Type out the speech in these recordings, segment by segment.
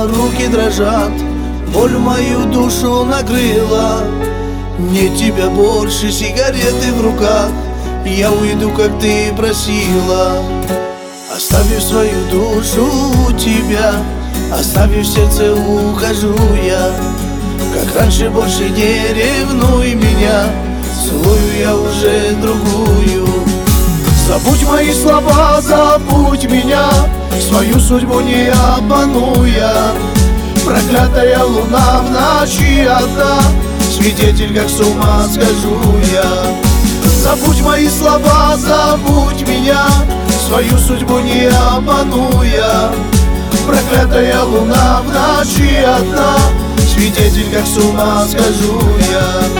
руки дрожат, боль мою душу накрыла. Нет тебя больше, сигареты в руках, я уйду, как ты просила. Оставив свою душу у тебя, оставив сердце, ухожу я. Как раньше, больше не ревнуй меня, целую я уже другую. Забудь мои слова, забудь меня, свою судьбу не обмануя. Проклятая луна в ночи одна, свидетель, как с ума схожу я. Забудь мои слова, забудь меня, свою судьбу не обмануя. Проклятая луна в ночи одна, свидетель, как с ума схожу я.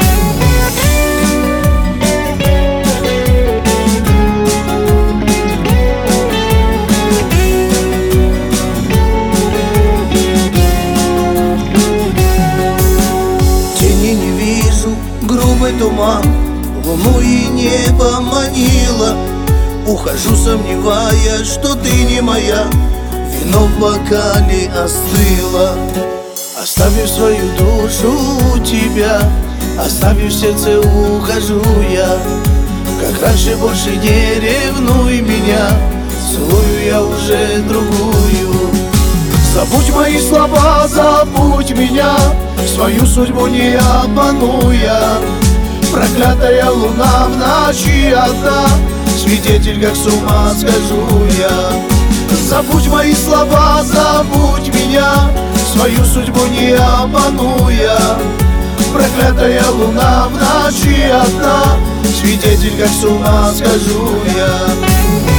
Грубый туман луну и небо манила. Ухожу, сомневаясь, что ты не моя, вино в бокале остыло. Оставив свою душу у тебя, оставив сердце, ухожу я. Как раньше, больше не ревнуй меня, целую я уже другую. Забудь мои слова, забудь меня, свою судьбу не обмануя. Проклятая луна в ночи одна, свидетель, как с ума схожу я. Забудь мои слова, забудь меня, свою судьбу не обмануя. Проклятая луна в ночи одна, свидетель, как с ума схожу я.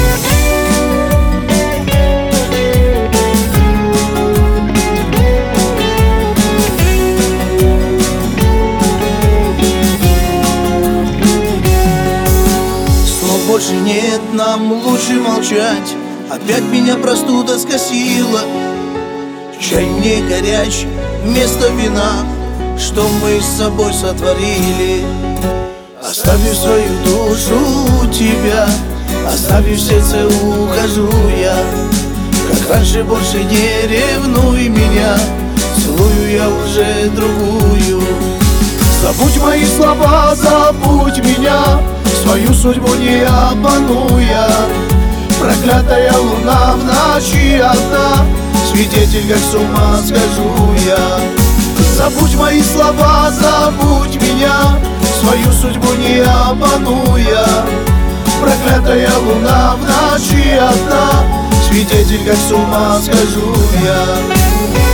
Больше нет, нам лучше молчать. Опять меня простуда скосила. Чай не горячий, вместо вина, что мы с собой сотворили. Оставив свою душу у тебя, оставив сердце, ухожу я. Как раньше, больше не ревнуй меня, целую я уже другую. Забудь мои слова, забудь меня, свою судьбу не обмануя. Проклятая луна в ночи одна, свидетель, как с ума схожу я. Забудь мои слова, забудь меня, свою судьбу не обмануя. Проклятая луна в ночи одна, свидетель, как с ума схожу я.